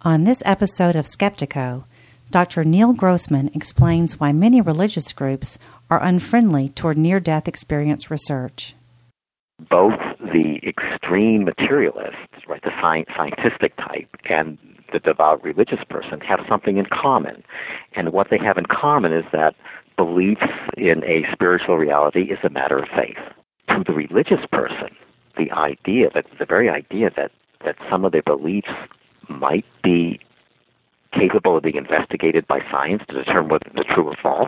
On this episode of Skeptiko, Dr. Neil Grossman explains why many religious groups are unfriendly toward near-death experience research. Both the extreme materialists, right, the scientific type, and the devout religious person have something in common. And what they have in common is that beliefs in a spiritual reality is a matter of faith. To the religious person, the very idea that some of their beliefs might be capable of being investigated by science to determine whether they're true or false,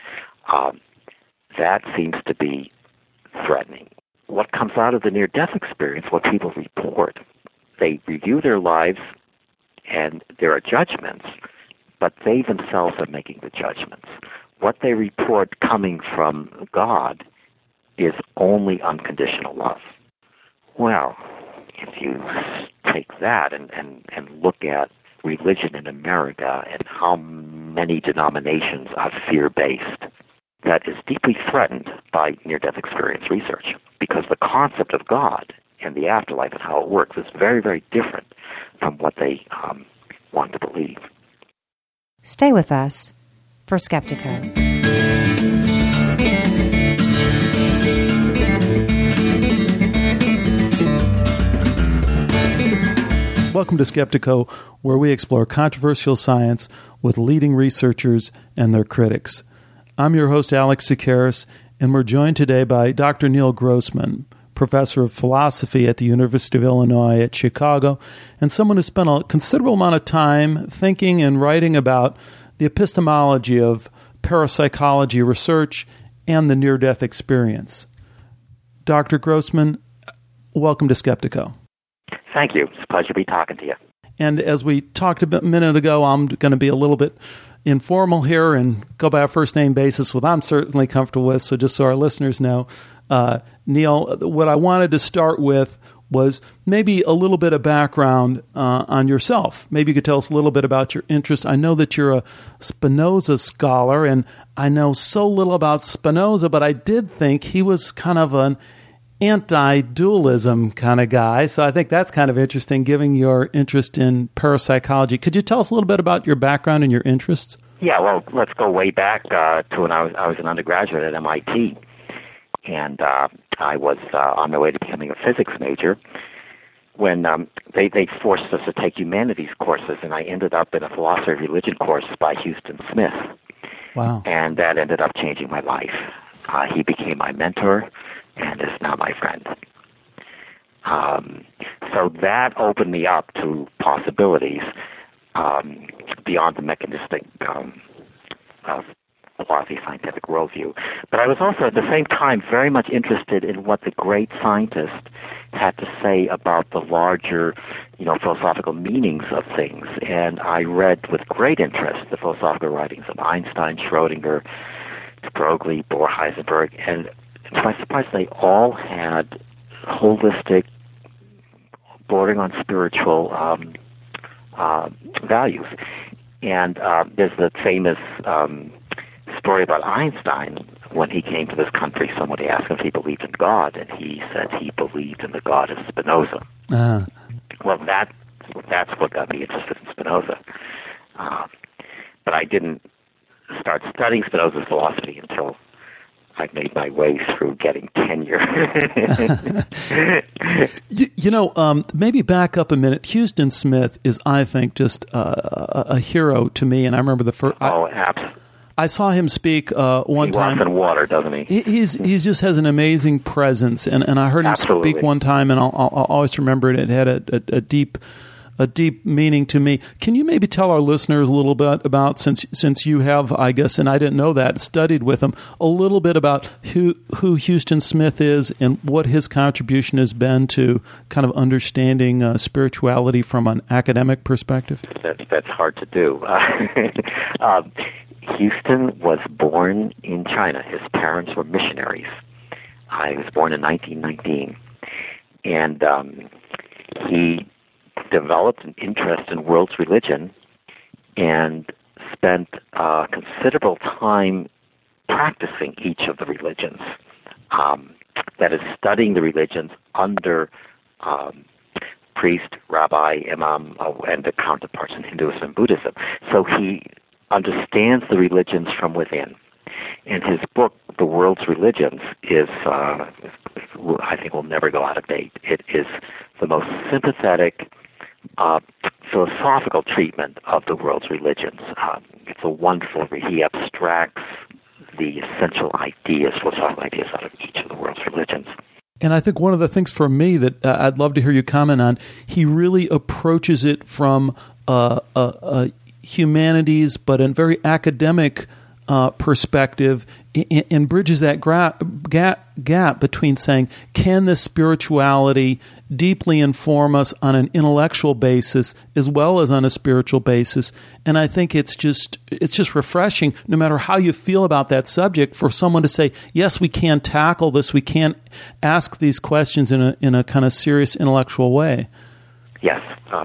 that seems to be threatening. What comes out of the near-death experience, what people report, they review their lives and there are judgments, but they themselves are making the judgments. What they report coming from God is only unconditional love. Well, if you take that and look at religion in America and how many denominations are fear-based, that is deeply threatened by near-death experience research, because the concept of God and the afterlife and how it works is very, very different from what they want to believe. Stay with us for Skeptiko. Welcome to Skeptiko, where we explore controversial science with leading researchers and their critics. I'm your host, Alex Tsakiris, and we're joined today by Dr. Neil Grossman, professor of philosophy at the University of Illinois at Chicago, and someone who spent a considerable amount of time thinking and writing about the epistemology of parapsychology research and the near-death experience. Dr. Grossman, welcome to Skeptiko. Thank you. It's a pleasure to be talking to you. And as we talked a minute ago, I'm going to be a little bit informal here and go by a first-name basis, what I'm certainly comfortable with, so just so our listeners know. Neil, what I wanted to start with was maybe a little bit of background on yourself. Maybe you could tell us a little bit about your interest. I know that you're a Spinoza scholar, and I know so little about Spinoza, but I did think he was kind of an anti-dualism kind of guy. So I think that's kind of interesting, given your interest in parapsychology. Could you tell us a little bit about your background and your interests? Yeah, well, let's go way back to when I was an undergraduate at MIT. And I was on my way to becoming a physics major when they forced us to take humanities courses, and I ended up in a philosophy of religion course by Huston Smith. Wow. And that ended up changing my life. He became my mentor and is now my friend. So that opened me up to possibilities beyond the mechanistic philosophy scientific worldview. But I was also at the same time very much interested in what the great scientists had to say about the larger, philosophical meanings of things. And I read with great interest the philosophical writings of Einstein, Schrödinger, de Broglie, Bohr, Heisenberg, and to my surprise, they all had holistic, bordering on spiritual values. And there's the famous story about Einstein. When he came to this country, somebody asked him if he believed in God, and he said he believed in the God of Spinoza. Well, that's what got me interested in Spinoza. But I didn't start studying Spinoza's philosophy until I made my way through getting tenure. Maybe back up a minute. Huston Smith is, I think, just a hero to me. And I remember the first. Absolutely. I saw him speak one time. He walks in water, doesn't he? He just has an amazing presence, and I heard him speak one time, and I'll always remember it. It had a deep meaning to me. Can you maybe tell our listeners a little bit about, since you have, I guess, and I didn't know that, studied with him, a little bit about who Huston Smith is and what his contribution has been to kind of understanding spirituality from an academic perspective? That's hard to do. Huston was born in China. His parents were missionaries. He was born in 1919. And he developed an interest in world religion and spent considerable time practicing each of the religions. That is, studying the religions under priest, rabbi, imam, and the counterparts in Hinduism and Buddhism. So he understands the religions from within. And his book, The World's Religions, is, I think, will never go out of date. It is the most sympathetic, philosophical treatment of the world's religions. It's a wonderful read. He abstracts the essential ideas, philosophical ideas, out of each of the world's religions. And I think one of the things for me that I'd love to hear you comment on, he really approaches it from a humanities, but a very academic perspective, and bridges that gap between saying, can this spirituality deeply inform us on an intellectual basis as well as on a spiritual basis? And I think it's just refreshing, no matter how you feel about that subject, for someone to say, yes, we can tackle this, we can ask these questions in a kind of serious intellectual way. Yes,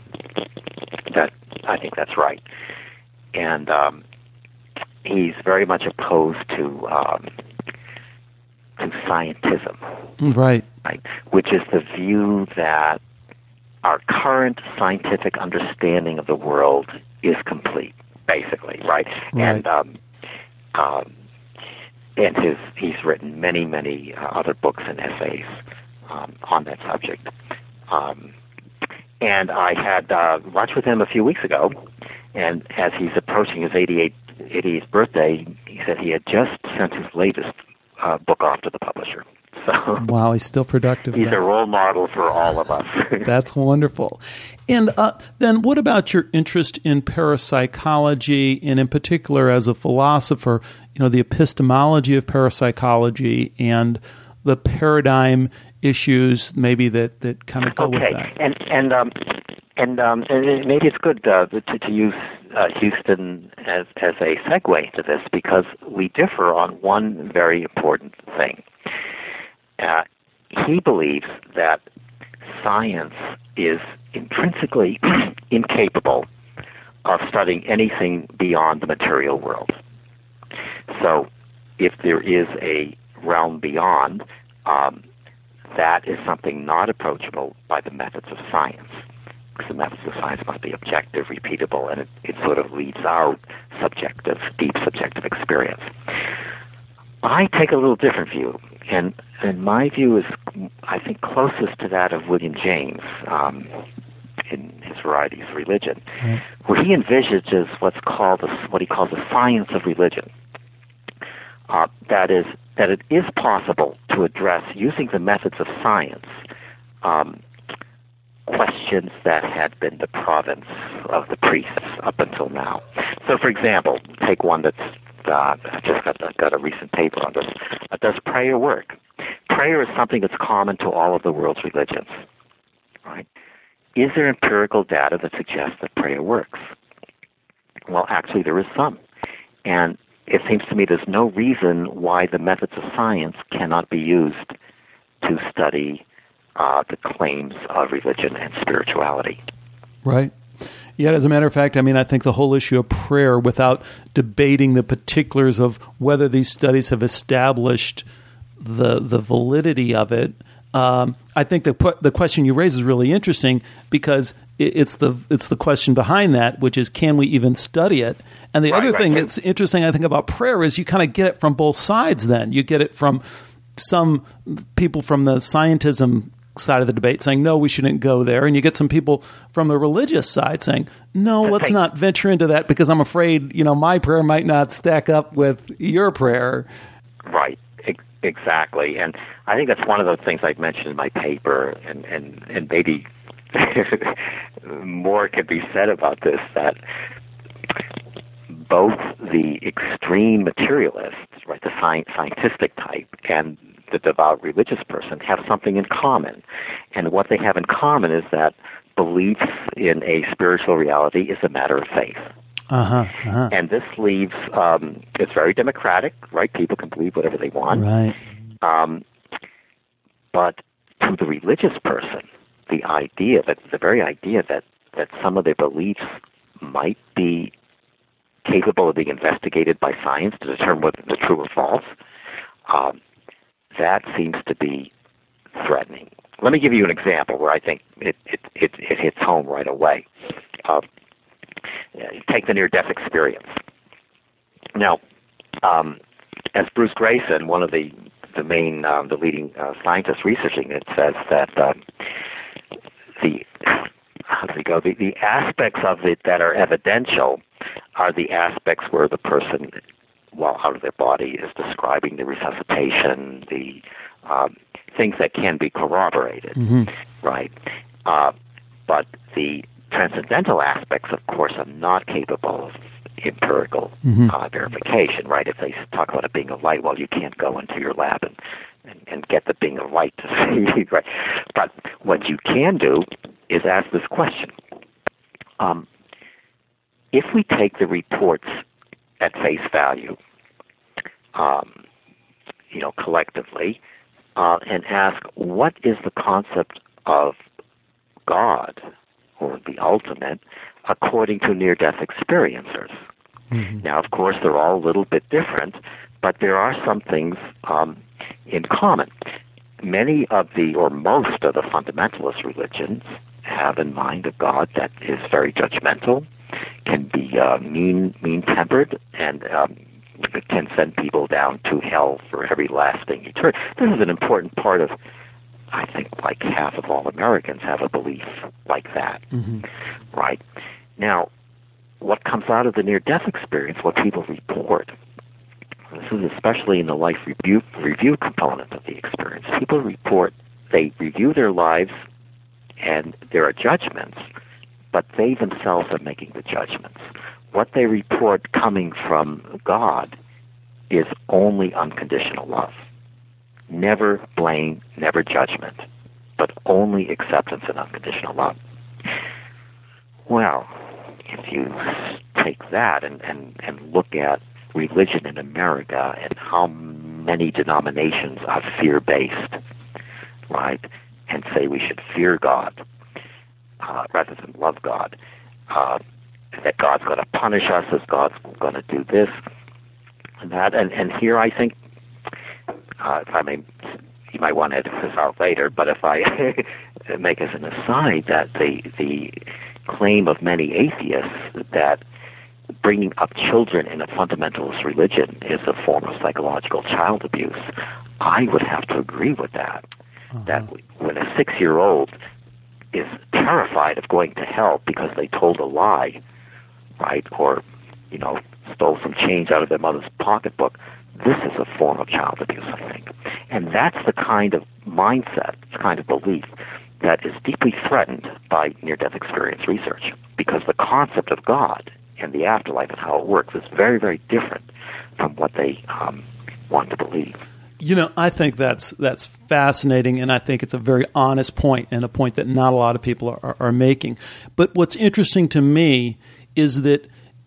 I think that's right. And he's very much opposed to scientism, right? Which is the view that our current scientific understanding of the world is complete, basically, right? And he's written many other books and essays on that subject. And I had lunch with him a few weeks ago, and as he's approaching his 80th birthday, he said he had just sent his latest book off to the publisher. So wow, he's still productive. He's a role model for all of us. That's wonderful. And then what about your interest in parapsychology, and in particular as a philosopher, the epistemology of parapsychology and the paradigm issues maybe that kind of go with that? And maybe it's good to use Houston as a segue to this, because we differ on one very important thing. He believes that science is intrinsically incapable of studying anything beyond the material world. So if there is a realm beyond, that is something not approachable by the methods of science. The methods of science must be objective, repeatable, and it sort of leaves out deep subjective experience. I take a little different view, and my view is, I think, closest to that of William James in his Varieties of Religion, where he envisages what he calls the science of religion. That it is possible to address, using the methods of science, questions that had been the province of the priests up until now. So, for example, take one that's I just got a recent paper on this. Does prayer work? Prayer is something that's common to all of the world's religions, right? Is there empirical data that suggests that prayer works? Well, actually, there is some, and it seems to me there's no reason why the methods of science cannot be used to study the claims of religion and spirituality. Right. Yet, as a matter of fact, I think the whole issue of prayer, without debating the particulars of whether these studies have established the validity of it, I think the question you raise is really interesting, because it's the question behind that, which is, can we even study it? And the other thing that's interesting, I think, about prayer is you kind of get it from both sides. Then you get it from some people from the scientism side of the debate saying, no, we shouldn't go there. And you get some people from the religious side saying, no, let's not venture into that, because I'm afraid, my prayer might not stack up with your prayer. Right. Exactly. And I think that's one of the things I've mentioned in my paper, and maybe more could be said about this, that both the extreme materialists, right, the scientific type, and the devout religious person have something in common. And what they have in common is that beliefs in a spiritual reality is a matter of faith. And this leaves, it's very democratic, right? People can believe whatever they want. Right. But to the religious person, the very idea that some of their beliefs might be capable of being investigated by science to determine whether they're true or false, that seems to be threatening. Let me give you an example where I think it hits home right away. Take the near-death experience. Now, as Bruce Grayson, one of the leading scientists researching it, says that the aspects of it that are evidential are the aspects where the person, while out of their body, is describing the resuscitation, the things that can be corroborated, right? But the transcendental aspects, of course, are not capable of empirical verification, right? If they talk about it being a light, well, you can't go into your lab and get the being of light to see, right? But what you can do is ask this question. If we take the reports at face value, collectively, and ask, what is the concept of God, or the ultimate, according to near-death experiencers? Now, of course, they're all a little bit different, but there are some things in common. Many of most of the fundamentalist religions have in mind a God that is very judgmental, can be mean-tempered, and can send people down to hell for everlasting eternity. This is an important part of, I think, like half of all Americans have a belief like that, right? Now, what comes out of the near-death experience, what people report, this is especially in the life review component of the experience. People report, they review their lives, and there are judgments, but they themselves are making the judgments. What they report coming from God is only unconditional love. Never blame, never judgment, but only acceptance and unconditional love. Well, if you take that and look at religion in America and how many denominations are fear-based, right, and say we should fear God rather than love God, that God's going to punish us, as God's going to do this and that. And here I think, if I may, you might want to edit this out later, but if I make as an aside that the claim of many atheists that bringing up children in a fundamentalist religion is a form of psychological child abuse, I would have to agree with that. That when a 6-year-old is terrified of going to hell because they told a lie, right, or, stole some change out of their mother's pocketbook, this is a form of child abuse, I think. And that's the kind of mindset, the kind of belief that is deeply threatened by near-death experience research, because the concept of God and the afterlife and how it works is very, very different from what they want to believe. I think that's fascinating, and I think it's a very honest point, and a point that not a lot of people are making. But what's interesting to me is that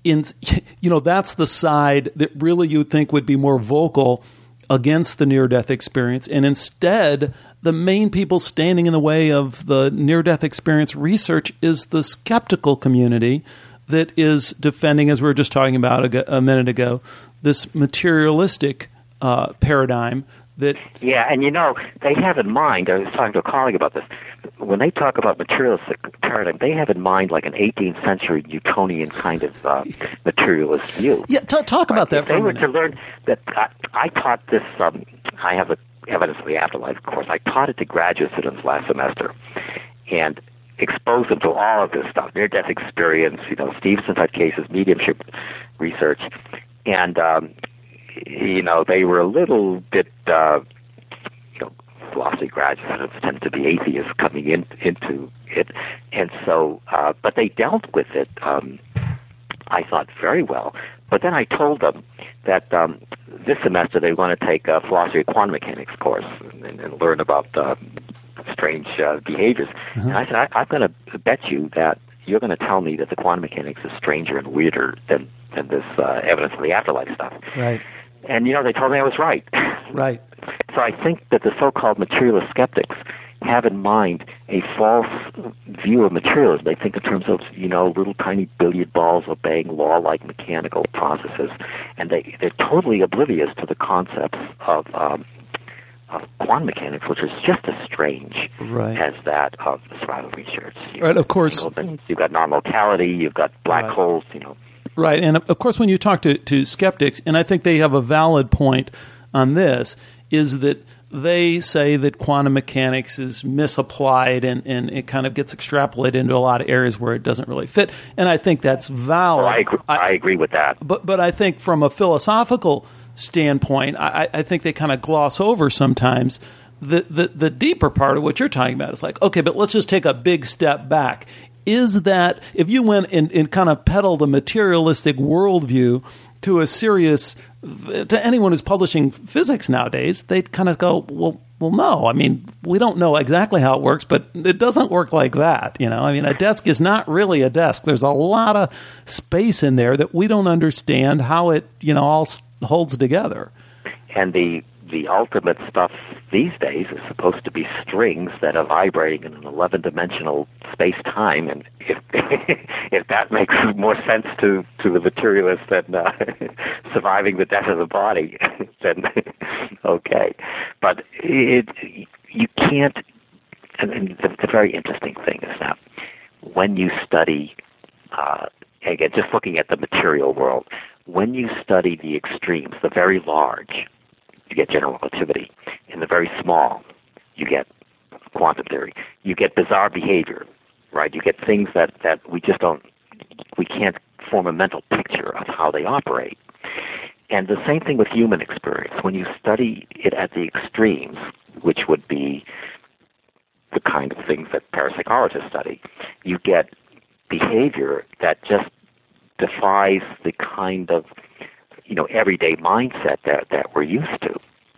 that's the side that really you'd think would be more vocal against the near-death experience, and instead the main people standing in the way of the near-death experience research is the skeptical community that is defending, as we were just talking about a minute ago, this materialistic paradigm that... Yeah, and they have in mind, I was talking to a colleague about this, when they talk about materialistic paradigm, they have in mind like an 18th century Newtonian kind of materialist view. Yeah, talk about that for a minute. They were to learn that I taught this, I have the evidence of the afterlife, of course. I taught it to graduate students last semester and exposed them to all of this stuff, near-death experience, Stevenson type cases, mediumship research, and they were a little bit, philosophy graduates tend to be atheists coming into it, and so, but they dealt with it, I thought, very well. But then I told them that this semester they want to take a philosophy of quantum mechanics course and learn about strange behaviors. And I said, I'm going to bet you that you're going to tell me that the quantum mechanics is stranger and weirder than this evidence of the afterlife stuff. Right. And, they told me I was right. Right. So I think that the so-called materialist skeptics have in mind a false view of materialism. They think in terms of, little tiny billiard balls obeying law-like mechanical processes, and they're totally oblivious to the concepts of quantum mechanics, which is just as strange as that of the survival research. Right, of course. You've got non-locality, you've got black holes, Right, and of course when you talk to skeptics, and I think they have a valid point on this, is that they say that quantum mechanics is misapplied and it kind of gets extrapolated into a lot of areas where it doesn't really fit. And I think that's valid. Well, I agree with that. But I think from a philosophical standpoint, I think they kind of gloss over sometimes the deeper part of what you're talking about. It's like, okay, but let's just take a big step back. Is that if you went and kind of peddled a materialistic worldview to anyone who's publishing physics nowadays, they'd kind of go, well, no. I mean, we don't know exactly how it works, but it doesn't work like that. I mean, a desk is not really a desk. There's a lot of space in there that we don't understand how it, all holds together. And the ultimate stuff these days is supposed to be strings that are vibrating in an 11-dimensional space-time, and if that makes more sense to the materialist than surviving the death of the body, then okay. But you can't. And the very interesting thing is that when you study, again, just looking at the material world, when you study the extremes, the very large, you get general relativity. In the very small, you get quantum theory. You get bizarre behavior, right? You get things that we can't form a mental picture of how they operate. And the same thing with human experience. When you study it at the extremes, which would be the kind of things that parapsychologists study, you get behavior that just defies the kind of everyday mindset that we're used to.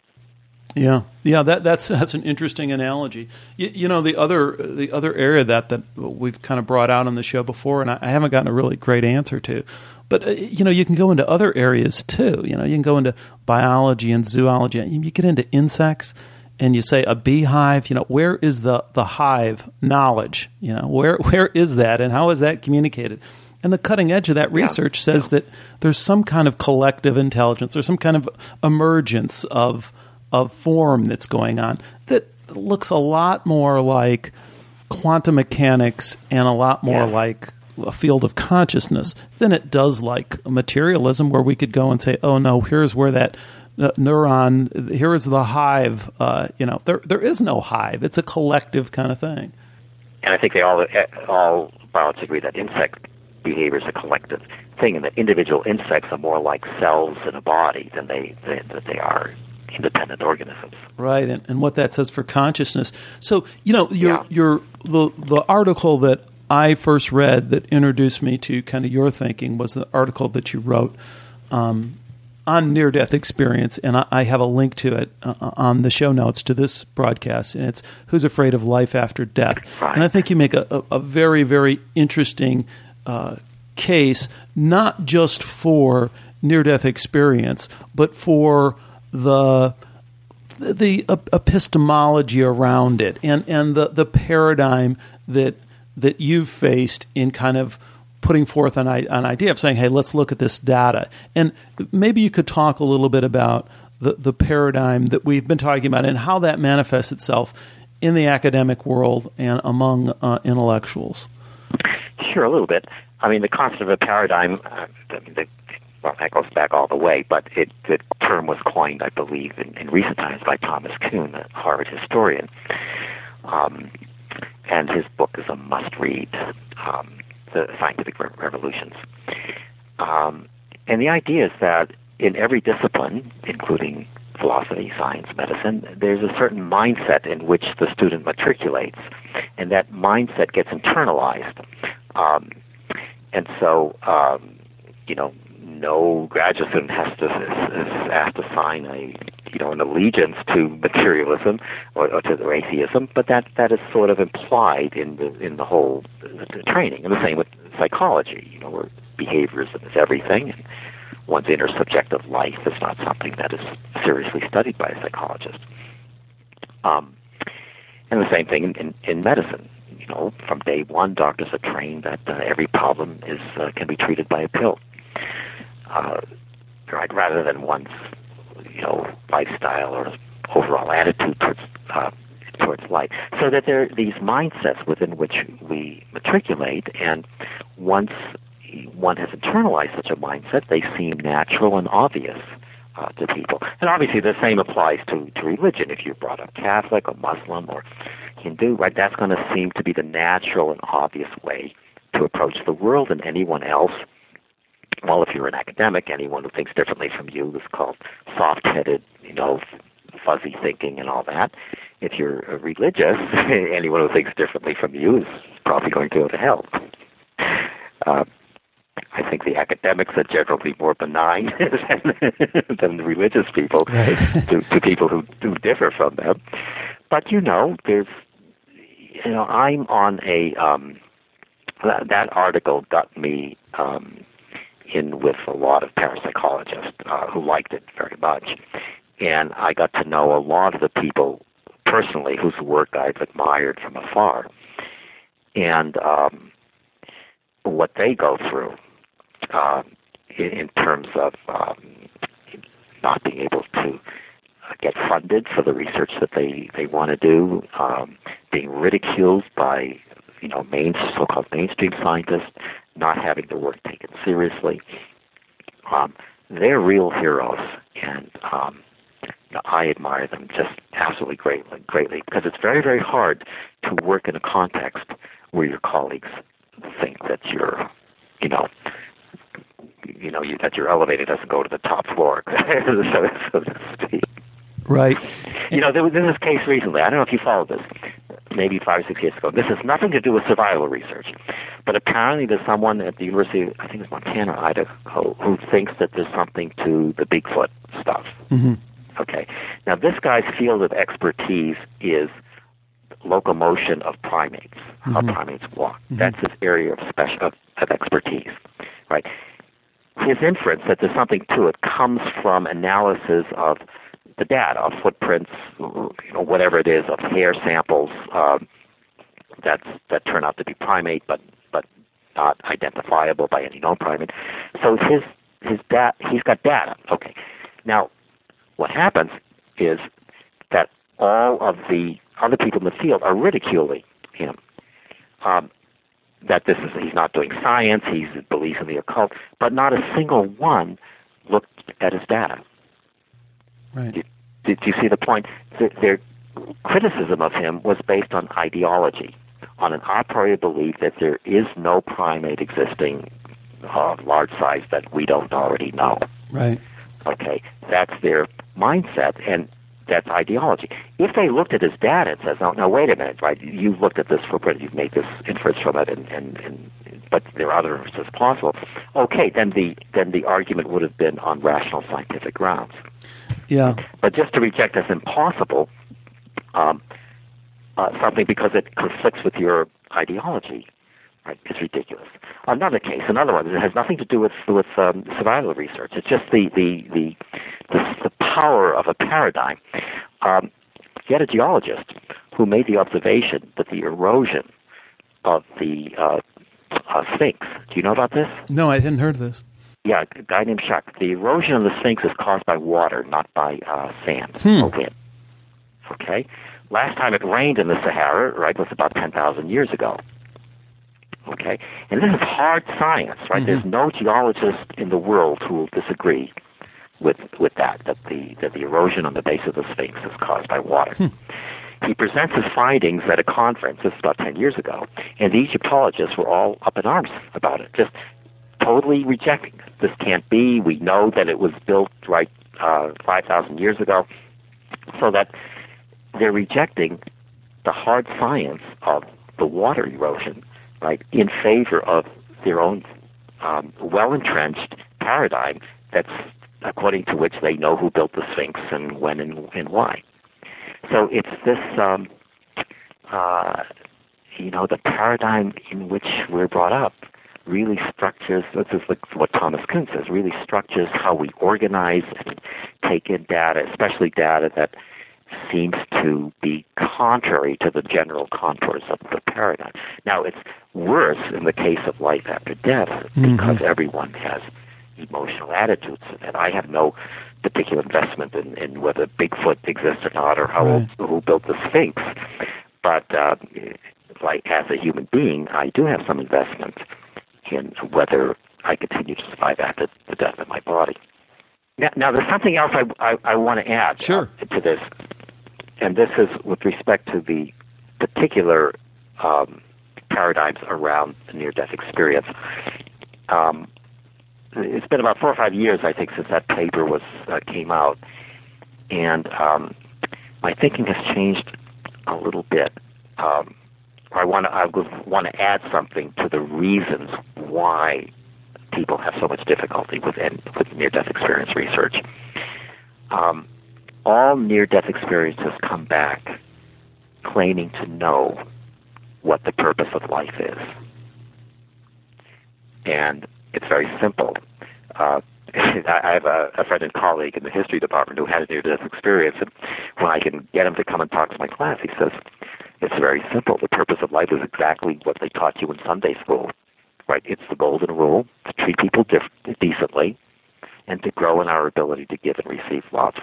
Yeah. That's an interesting analogy. The other area that we've kind of brought out on the show before, and I haven't gotten a really great answer to, but you can go into other areas too. You can go into biology and zoology. You get into insects, and you say a beehive. Where is the hive knowledge? Where is that, and how is that communicated? And the cutting edge of that research says that there's some kind of collective intelligence or some kind of emergence of form that's going on that looks a lot more like quantum mechanics and a lot more like a field of consciousness than it does like materialism, where we could go and say, oh, no, here's where that neuron, here is the hive. There is no hive. It's a collective kind of thing. And I think they all biologists agree that insect behavior is a collective thing, and that individual insects are more like cells in a body than they are independent organisms. Right, and what that says for consciousness. So, the article that I first read that introduced me to kind of your thinking was the article that you wrote on near-death experience, and I have a link to it on the show notes to this broadcast, and it's Who's Afraid of Life After Death? Right. And I think you make a very, very interesting case, not just for near-death experience, but for the epistemology around it and the paradigm that you've faced in kind of putting forth an idea of saying, hey, let's look at this data. And maybe you could talk a little bit about the paradigm that we've been talking about and how that manifests itself in the academic world and among intellectuals. Sure, a little bit. I mean, the concept of a paradigm, that goes back all the way, but the term was coined, I believe, in recent times by Thomas Kuhn, a Harvard historian. And his book is a must-read, The Scientific Revolutions. And the idea is that in every discipline, including philosophy, science, medicine, there's a certain mindset in which the student matriculates, and that mindset gets internalized. And so, no graduate student has to sign an allegiance to materialism or to atheism, but that is sort of implied in the whole the training. And the same with psychology, where behaviorism is everything, and one's inner subjective life is not something that is seriously studied by a psychologist. And the same thing in medicine. From day one, doctors are trained that every problem can be treated by a pill, right? Rather than one's lifestyle or overall attitude towards life. So that there are these mindsets within which we matriculate, and once one has internalized such a mindset, they seem natural and obvious to people. And obviously the same applies to religion. If you're brought up Catholic or Muslim or Hindu, right, that's going to seem to be the natural and obvious way to approach the world. And anyone else, well, if you're an academic, anyone who thinks differently from you is called soft-headed, fuzzy thinking and all that. If you're religious, anyone who thinks differently from you is probably going to go to hell. I think the academics are generally more benign than the religious people, right. to people who differ from them. But there's, I'm on a that article got me in with a lot of parapsychologists who liked it very much, and I got to know a lot of the people personally whose work I've admired from afar, and what they go through. In terms of not being able to get funded for the research that they want to do, being ridiculed by so-called mainstream scientists, not having their work taken seriously. They're real heroes, and I admire them just absolutely greatly, because it's very, very hard to work in a context where your colleagues think that you're, that your elevator doesn't go to the top floor, so to speak. Right. There was this case recently. I don't know if you followed this, maybe 5 or 6 years ago. This has nothing to do with survival research, but apparently there's someone at the University, I think it's Montana, Idaho, who thinks that there's something to the Bigfoot stuff. Mm-hmm. Okay. Now, this guy's field of expertise is locomotion of primates, how primates walk. Mm-hmm. That's his area of expertise, right? His inference that there's something to it comes from analysis of the data, of footprints, whatever it is, of hair samples that turn out to be primate, but not identifiable by any known primate. So he's got data. Okay. Now, what happens is that all of the other people in the field are ridiculing him. That he's not doing science, he believes in the occult, but not a single one looked at his data. Right. Did you see the point? Their criticism of him was based on ideology, on an a priori belief that there is no primate existing of large size that we don't already know. Right. Okay, that's their mindset, and that's ideology. If they looked at his data and says, "Oh, now wait a minute, right? You've looked at this footprint, you've made this inference from it, and but there are other inferences possible." Okay, then the argument would have been on rational scientific grounds. Yeah. But just to reject as impossible something because it conflicts with your ideology, right, is ridiculous. Another one, it has nothing to do with survival research. It's just the power of a paradigm. You had a geologist who made the observation that the erosion of the Sphinx. Do you know about this? No, I hadn't heard of this. Yeah, a guy named Schuck. The erosion of the Sphinx is caused by water, not by sand or wind. Okay? Last time it rained in the Sahara, right, was about 10,000 years ago. Okay? And this is hard science, right? Mm-hmm. There's no geologist in the world who will disagree with that the erosion on the base of the Sphinx is caused by water. He presents his findings at a conference, this is about 10 years ago, and the Egyptologists were all up in arms about it, just totally rejecting it. This can't be. We know that it was built, 5,000 years ago, so that they're rejecting the hard science of the water erosion, right, in favor of their own well-entrenched paradigm that's according to which they know who built the Sphinx and when and why. So it's this, the paradigm in which we're brought up really structures, this is what Thomas Kuhn says, really structures how we organize and take in data, especially data that seems to be contrary to the general contours of the paradigm. Now, it's worse in the case of life after death because everyone has emotional attitudes. And I have no particular investment in whether Bigfoot exists or not, or who built the Sphinx. But like as a human being, I do have some investment in whether I continue to survive after the death of my body. Now there's something else I want to add to this, and this is with respect to the particular paradigms around the near-death experience. It's been about 4 or 5 years, I think, since that paper came out, and my thinking has changed a little bit. I want to add something to the reasons why people have so much difficulty with near-death experience research. All near-death experiences come back claiming to know what the purpose of life is. And it's very simple. I have a friend and colleague in the history department who had a near-death experience, and when I can get him to come and talk to my class, he says, it's very simple. The purpose of life is exactly what they taught you in Sunday school, right? It's the golden rule, to treat people decently, and to grow in our ability to give and receive love.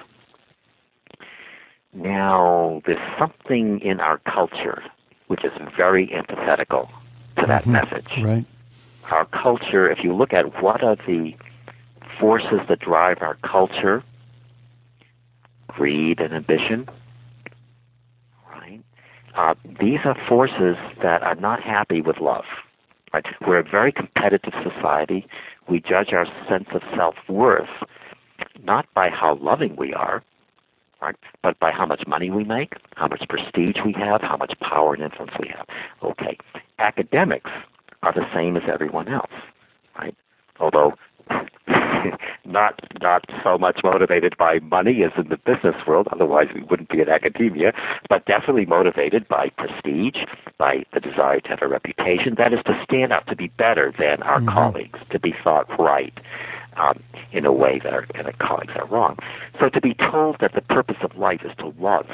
Now, there's something in our culture which is very antithetical to that message. Right. Our culture, if you look at what are the forces that drive our culture, greed and ambition, right? These are forces that are not happy with love. Right? We're a very competitive society. We judge our sense of self-worth not by how loving we are, right, but by how much money we make, how much prestige we have, how much power and influence we have. Okay, academics are the same as everyone else, right? Although not so much motivated by money as in the business world, otherwise we wouldn't be in academia, but definitely motivated by prestige, by the desire to have a reputation, that is to stand up, to be better than our colleagues, to be thought right in a way that our colleagues are wrong. So to be told that the purpose of life is to love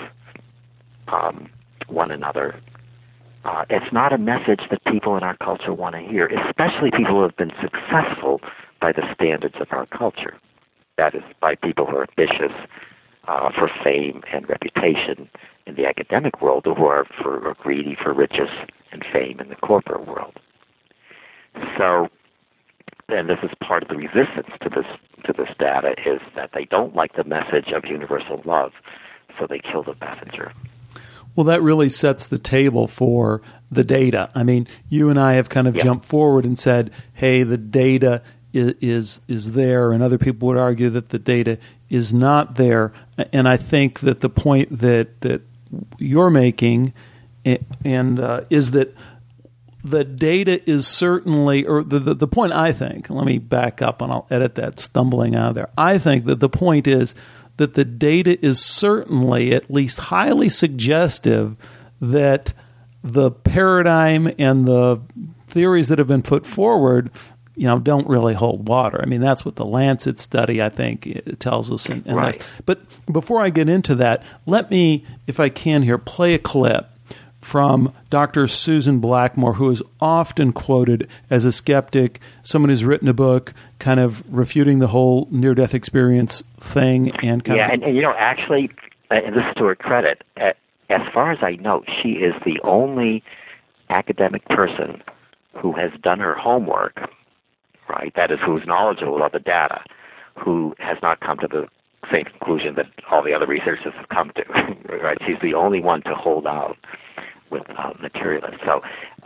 one another, it's not a message that people in our culture want to hear, especially people who have been successful by the standards of our culture. That is, by people who are ambitious for fame and reputation in the academic world, or who are greedy for riches and fame in the corporate world. So, and this is part of the resistance to this data, is that they don't like the message of universal love, so they kill the messenger. Well, that really sets the table for the data. I mean, you and I have kind of jumped forward and said, hey, the data is there, and other people would argue that the data is not there. And I think that the point that you're making and is that the data is certainly, or the point I think, let me back up and I'll edit that stumbling out of there. I think that the point is that the data is certainly at least highly suggestive that the paradigm and the theories that have been put forward, don't really hold water. I mean, that's what the Lancet study, I think, tells us. And right. But before I get into that, let me, if I can here, play a clip from Dr. Susan Blackmore, who is often quoted as a skeptic, someone who's written a book kind of refuting the whole near-death experience thing. And actually, and this is to her credit, as far as I know, she is the only academic person who has done her homework, right? That is, who's knowledgeable about the data, who has not come to the same conclusion that all the other researchers have come to, right? She's the only one to hold out with materialists. So,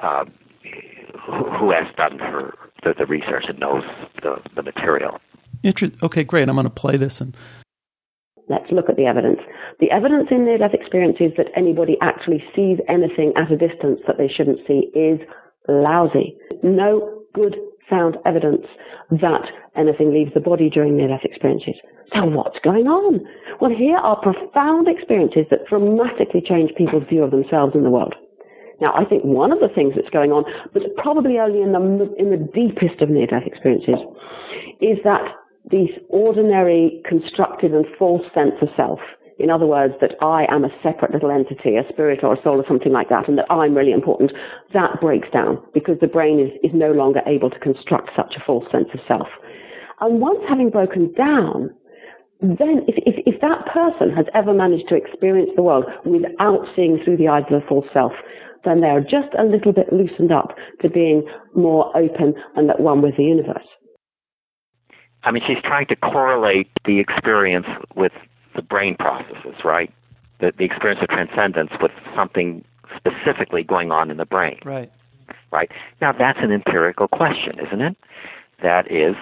who has done the research and knows the material. Okay, great. I'm going to play this. Let's look at the evidence. The evidence in near-death experiences that anybody actually sees anything at a distance that they shouldn't see is lousy. No good, sound evidence that anything leaves the body during near-death experiences. So what's going on? Well, here are profound experiences that dramatically change people's view of themselves and the world. Now, I think one of the things that's going on, but probably only in the deepest of near-death experiences, is that this ordinary, constructed and false sense of self, in other words, that I am a separate little entity, a spirit or a soul or something like that, and that I'm really important, that breaks down because the brain is no longer able to construct such a false sense of self. And once having broken down, then if that person has ever managed to experience the world without seeing through the eyes of the false self, then they are just a little bit loosened up to being more open and at one with the universe. I mean, she's trying to correlate the experience with the brain processes, right? The experience of transcendence with something specifically going on in the brain. Right. Right. Now, that's an empirical question, isn't it? That is,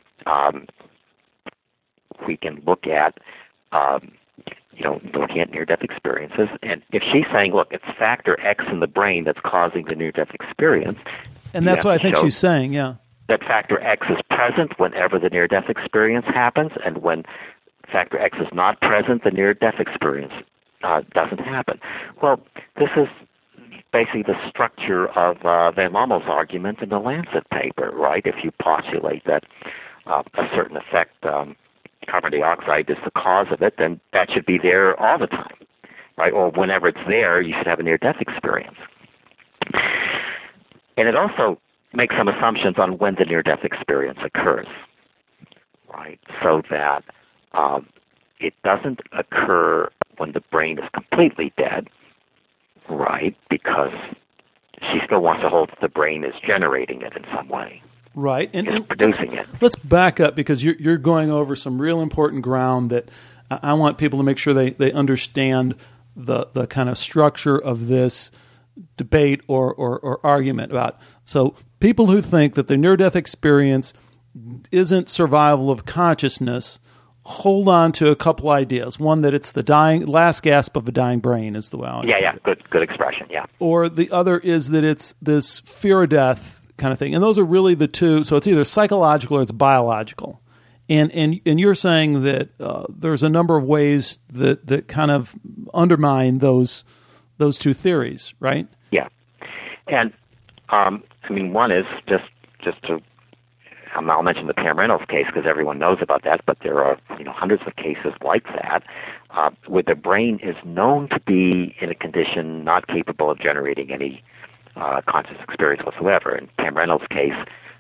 we can look at, looking at near-death experiences, and if she's saying, look, it's factor X in the brain that's causing the near-death experience. And that's what I think she's saying, yeah. That factor X is present whenever the near-death experience happens, and when factor X is not present, the near-death experience doesn't happen. Well, this is basically the structure of Van Lommel's argument in the Lancet paper, right? If you postulate that a certain effect, carbon dioxide is the cause of it, then that should be there all the time, right? Or whenever it's there, you should have a near-death experience. And it also makes some assumptions on when the near-death experience occurs, right? So that it doesn't occur when the brain is completely dead, right? Because she still wants to hold that the brain is generating it in some way. Right. And producing it. Let's back up, because you're going over some real important ground that I want people to make sure they understand the kind of structure of this debate or argument about. So people who think that the near-death experience isn't survival of consciousness hold on to a couple ideas. One, that it's the last gasp of a dying brain is the way I always put it. Good expression, yeah. Or the other is that it's this fear of death kind of thing. And those are really the two. So it's either psychological or it's biological. And you're saying that there's a number of ways that kind of undermine those two theories, right? Yeah. And, one is just to, I'll mention the Pam Reynolds case because everyone knows about that, but there are hundreds of cases like that where the brain is known to be in a condition not capable of generating any conscious experience whatsoever. In Pam Reynolds' case,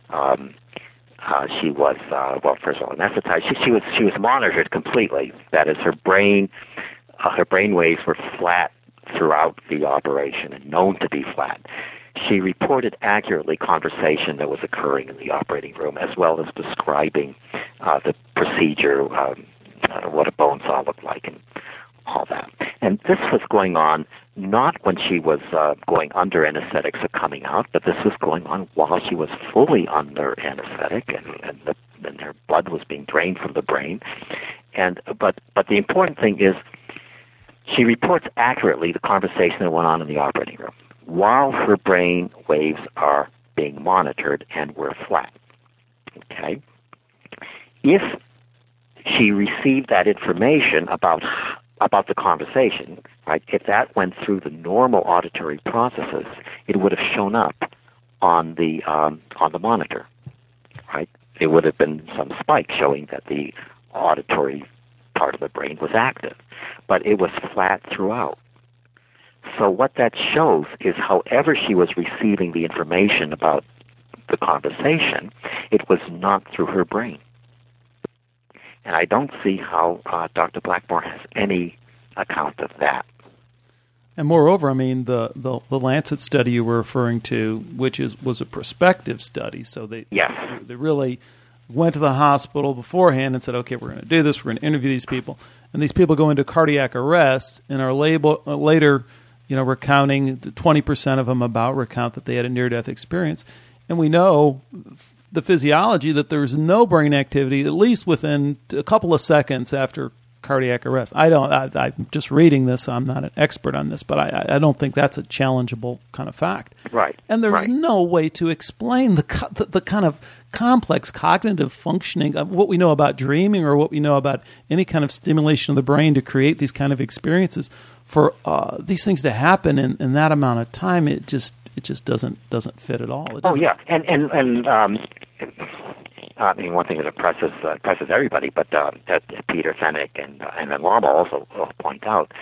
she was first of all anesthetized. She was monitored completely. That is, her brain waves were flat throughout the operation and known to be flat. She reported accurately conversation that was occurring in the operating room, as well as describing the procedure, what a bone saw looked like, and all that. And this was going on not when she was going under anesthetics or coming out, but this was going on while she was fully under anesthetic, and her blood was being drained from the brain. But the important thing is, she reports accurately the conversation that went on in the operating room while her brain waves are being monitored and were flat. Okay? If she received that information about the conversation, right, if that went through the normal auditory processes, it would have shown up on the monitor, right? It would have been some spike showing that the auditory part of the brain was active, but it was flat throughout. So what that shows is however she was receiving the information about the conversation, it was not through her brain. And I don't see how Dr. Blackmore has any account of that. And moreover, the Lancet study you were referring to, which was a prospective study, so they really went to the hospital beforehand and said, okay, we're going to do this, we're going to interview these people. And these people go into cardiac arrest and are later recounting, 20% of them recount that they had a near-death experience. And we know the physiology that there's no brain activity, at least within a couple of seconds after cardiac arrest. I'm just reading this. I'm not an expert on this, but I don't think that's a challengeable kind of fact. Right. And there's no way to explain the kind of complex cognitive functioning of what we know about dreaming or what we know about any kind of stimulation of the brain to create these kind of experiences. For these things to happen in that amount of time, it just doesn't fit at all. Yeah, and one thing that impresses everybody, but that Peter Fenwick and Van Lommel also point out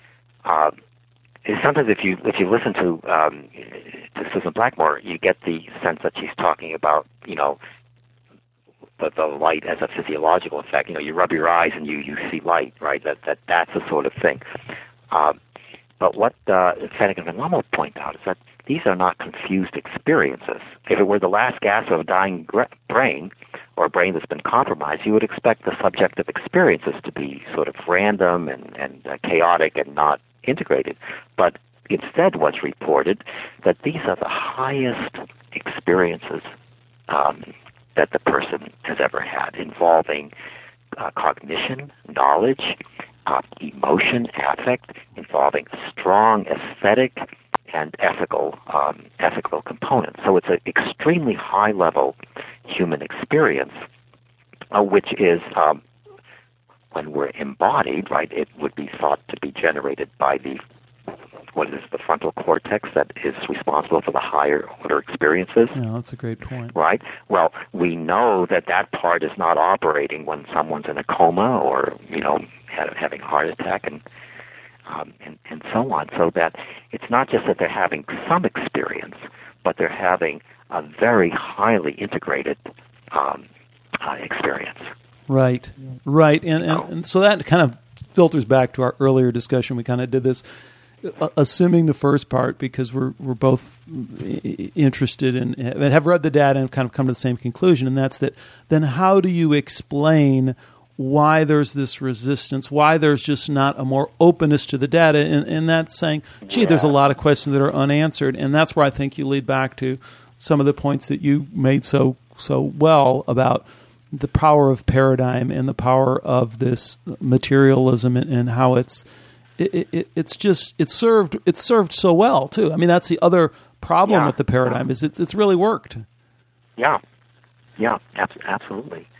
is sometimes if you listen to Susan Blackmore, you get the sense that she's talking about the light as a physiological effect. You rub your eyes and you see light, right? That's the sort of thing. But what Fennick and Van Lommel point out is that these are not confused experiences. If it were the last gasp of a dying brain, or a brain that's been compromised, you would expect the subjective experiences to be sort of random and chaotic and not integrated. But instead what's reported that these are the highest experiences that the person has ever had, involving cognition, knowledge, emotion, affect, involving strong aesthetic and ethical components. So it's an extremely high-level human experience, which is, when we're embodied, right, it would be thought to be generated by the frontal cortex that is responsible for the higher order experiences. Yeah, that's a great point. Right? Well, we know that part is not operating when someone's in a coma or, having a heart attack and so on. So that it's not just that they're having some experience, but they're having a very highly integrated experience. Right. And so that kind of filters back to our earlier discussion. We kind of did this assuming the first part because we're both interested in and have read the data and kind of come to the same conclusion, and that's that then how do you explain why there's this resistance, why there's just not a more openness to the data, and that's saying, gee, there's a lot of questions that are unanswered, and that's where I think you lead back to some of the points that you made so well about the power of paradigm and the power of this materialism and how it's served so well too. I mean, that's the other problem with the paradigm is it's really worked. Yeah, absolutely.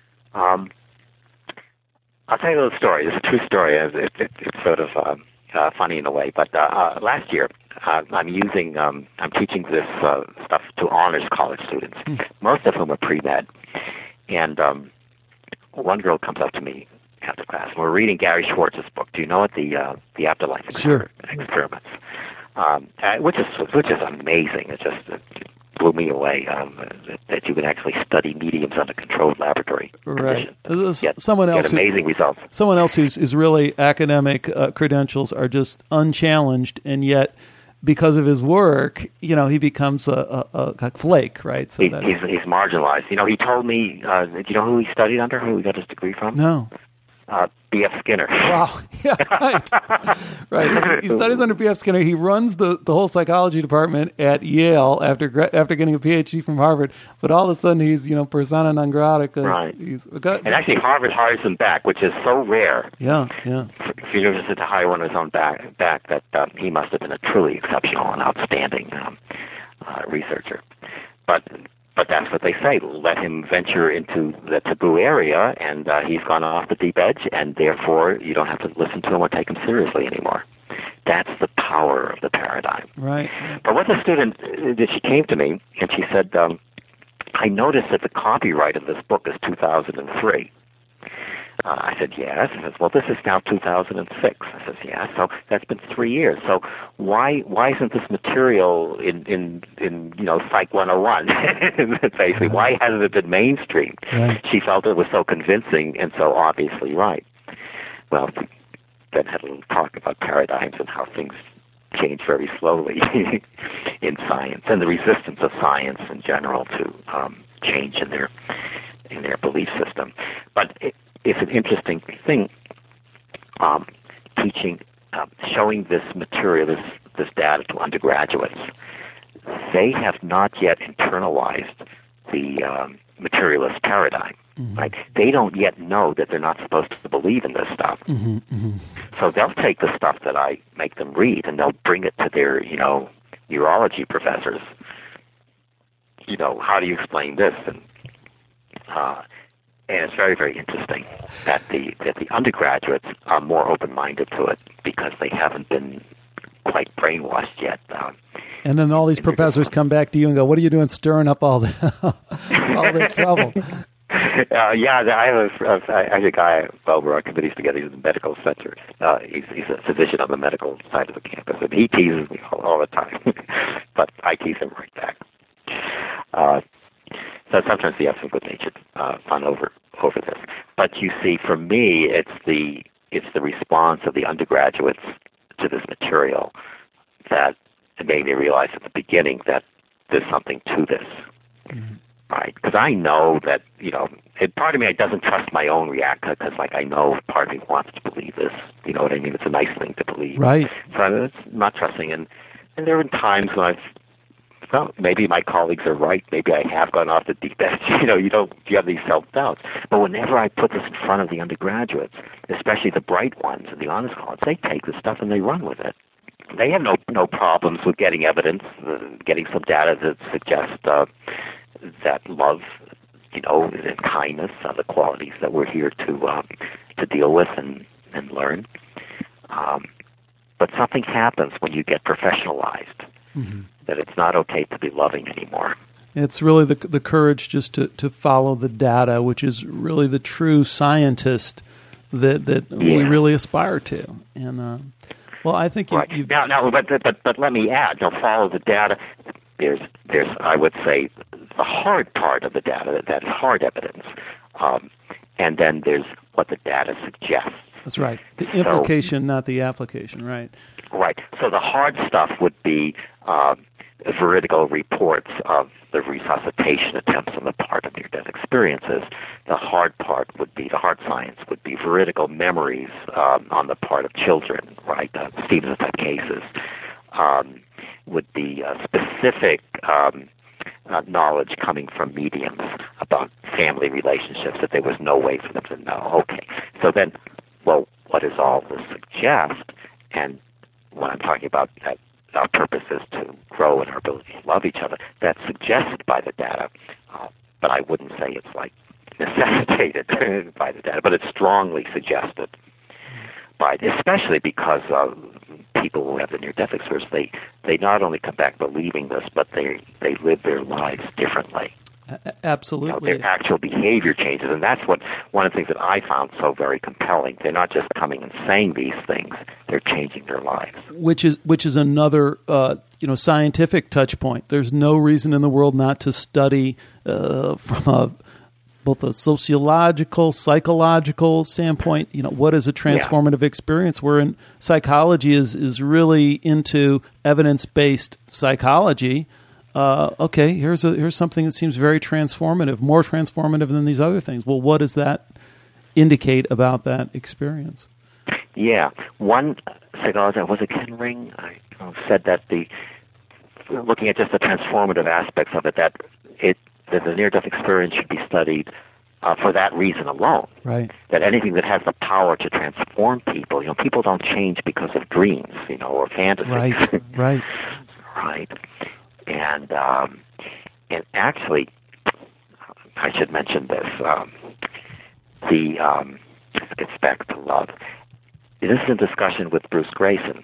I'll tell you a little story. It's a true story. It's sort of funny in a way. But last year, I'm teaching this stuff to honors college students, most of whom are pre-med. And one girl comes up to me after class, and we're reading Gary Schwartz's book. Do you know it? The Afterlife Experiments, which is amazing. It blew me away that you can actually study mediums under controlled laboratory conditions. Someone else get amazing results. Someone else whose really academic credentials are just unchallenged, and yet because of his work, he becomes a flake, right? So he's marginalized. He told me. Do you know who he studied under? Who he got his degree from? No. B.F. Skinner. Wow. Yeah, right. Right. He studies under B.F. Skinner. He runs the whole psychology department at Yale after getting a PhD from Harvard. But all of a sudden, he's persona non grata because he's. And actually, Harvard hires him back, which is so rare. Yeah. For university to hire one of his own back that he must have been a truly exceptional and outstanding researcher. But that's what they say. Let him venture into the taboo area, and he's gone off the deep edge, and therefore you don't have to listen to him or take him seriously anymore. That's the power of the paradigm. Right. But what the student, she came to me, and she said, I noticed that the copyright of this book is 2003. I said, yes. She says, well, this is now 2006. I says, yes. So that's been 3 years. So why isn't this material in Psych 101? Basically, why hasn't it been mainstreamed? Right. She felt it was so convincing and so obviously right. Well, we then had a little talk about paradigms and how things change very slowly in science and the resistance of science in general to change in their belief system. But it's an interesting thing, showing this material, this data to undergraduates. They have not yet internalized the materialist paradigm. Mm-hmm. Right? They don't yet know that they're not supposed to believe in this stuff. Mm-hmm. Mm-hmm. So they'll take the stuff that I make them read and they'll bring it to their, neurology professors. How do you explain this? And it's very, very interesting that the undergraduates are more open-minded to it because they haven't been quite brainwashed yet. And then all these professors come back to you and go, what are you doing stirring up all this trouble? I have a guy, we're on committees together. He's in the medical center. He's a physician on the medical side of the campus, and he teases me all the time. But I tease him right back. So sometimes we have some good-natured fun over this. But you see, for me, it's the response of the undergraduates to this material that made me realize at the beginning that there's something to this. Mm-hmm. Right, because I know that, part of me doesn't trust my own reactor because, I know part of me wants to believe this. You know what I mean? It's a nice thing to believe. Right. So I'm not trusting. And there have been times when maybe my colleagues are right. Maybe I have gone off the deep edge. You have these self-doubts. But whenever I put this in front of the undergraduates, especially the bright ones in the honors college, they take this stuff and they run with it. They have no problems with getting evidence, getting some data that suggests that love, and kindness are the qualities that we're here to deal with and learn. But something happens when you get professionalized, mm-hmm. that it's not okay to be loving anymore. It's really the courage just to follow the data, which is really the true scientist that we really aspire to. And well, I think right. But let me add, follow the data. There's I would say the hard part of the data, that is hard evidence, and then there's what the data suggests. That's right. The implication, not the application, right? Right. So the hard stuff would be veridical reports of the resuscitation attempts on the part of near-death experiences. The hard part would be, the hard science would be veridical memories on the part of children, right? Stevenson-type cases. Would be specific knowledge coming from mediums about family relationships that there was no way for them to know. Okay. So then, well, what does all this suggest? And when I'm talking about that our purpose is to grow in our ability to love each other, that's suggested by the data, but I wouldn't say it's necessitated by the data, but it's strongly suggested by, especially because people who have the near-death experience, they not only come back believing this, but they live their lives differently. Absolutely. Their actual behavior changes, and that's one of the things that I found so very compelling. They're not just coming and saying these things; they're changing their lives. Which is another scientific touch point. There's no reason in the world not to study from both a sociological, psychological standpoint. What is a transformative experience? We're in psychology is really into evidence-based psychology. Okay, here's something that seems very transformative, more transformative than these other things. Well, what does that indicate about that experience? Yeah, one psychologist, was it Ken Ring, said that looking at just the transformative aspects of it, that the near-death experience should be studied for that reason alone. Right. That anything that has the power to transform people, people don't change because of dreams, or fantasies. Right. Right. And actually, I should mention this. This gets back to love. This is a discussion with Bruce Grayson,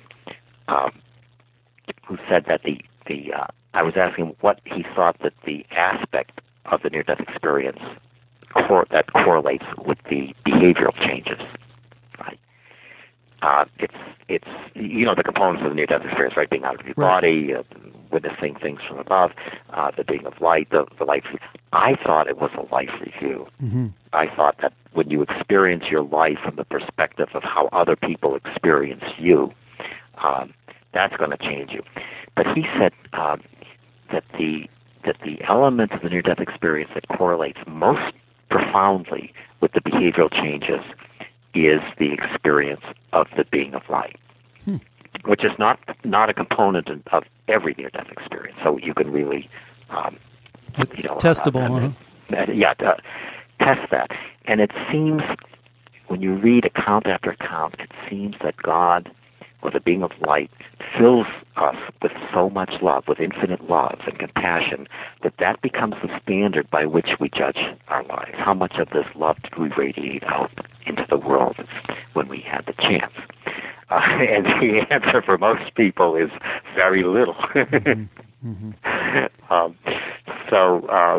who said that I was asking what he thought that the aspect of the near-death experience that correlates with the behavioral changes. Right. It's the components of the near-death experience, right? Being out of your body, witnessing things from above, the being of light, the life. I thought it was a life review. Mm-hmm. I thought that when you experience your life from the perspective of how other people experience you, that's going to change you. But he said that the element of the near-death experience that correlates most profoundly with the behavioral changes is the experience of the being of light. Which is not a component of every near-death experience. So you can really, it's testable. Test that. And it seems, when you read account after account, it seems that God, or the being of light, fills us with so much love, with infinite love and compassion, that becomes the standard by which we judge our lives. How much of this love did we radiate out into the world when we had the chance? And the answer for most people is very little. Mm-hmm. So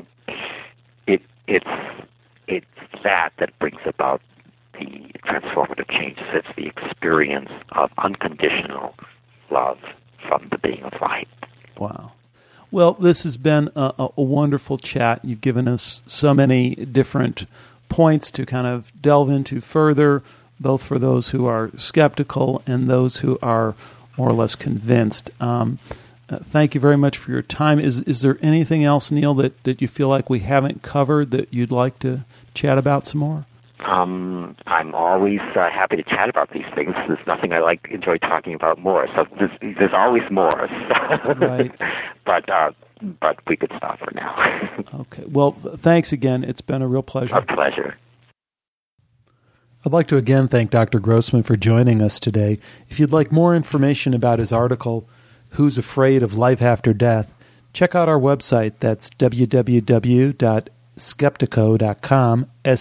it's that brings about the transformative changes. It's the experience of unconditional love from the being of light. Wow. Well, this has been a wonderful chat. You've given us so many different points to kind of delve into further, both for those who are skeptical and those who are more or less convinced. Thank you very much for your time. Is there anything else, Neil, that you feel like we haven't covered that you'd like to chat about some more? I'm always happy to chat about these things. There's nothing I enjoy talking about more. So there's always more. Right. But we could stop for now. Okay. Well, thanks again. It's been a real pleasure. A pleasure. I'd like to again thank Dr. Grossman for joining us today. If you'd like more information about his article, Who's Afraid of Life After Death, check out our website. That's www.skeptiko.com,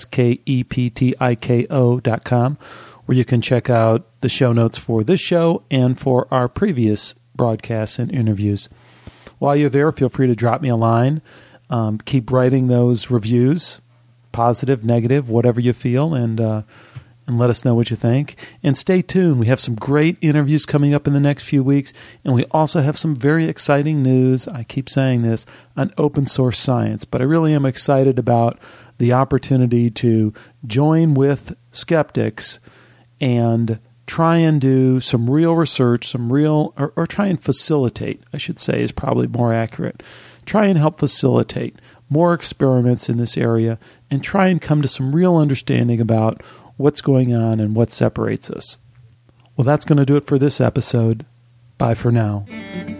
skeptiko.com, where you can check out the show notes for this show and for our previous broadcasts and interviews. While you're there, feel free to drop me a line. Keep writing those reviews, positive, negative, whatever you feel, and let us know what you think. And stay tuned. We have some great interviews coming up in the next few weeks, and we also have some very exciting news, I keep saying this, on open source science. But I really am excited about the opportunity to join with skeptics and try and do some real research, or try and facilitate, I should say, is probably more accurate. Try and help facilitate more experiments in this area and try and come to some real understanding about what's going on and what separates us. Well, that's going to do it for this episode. Bye for now.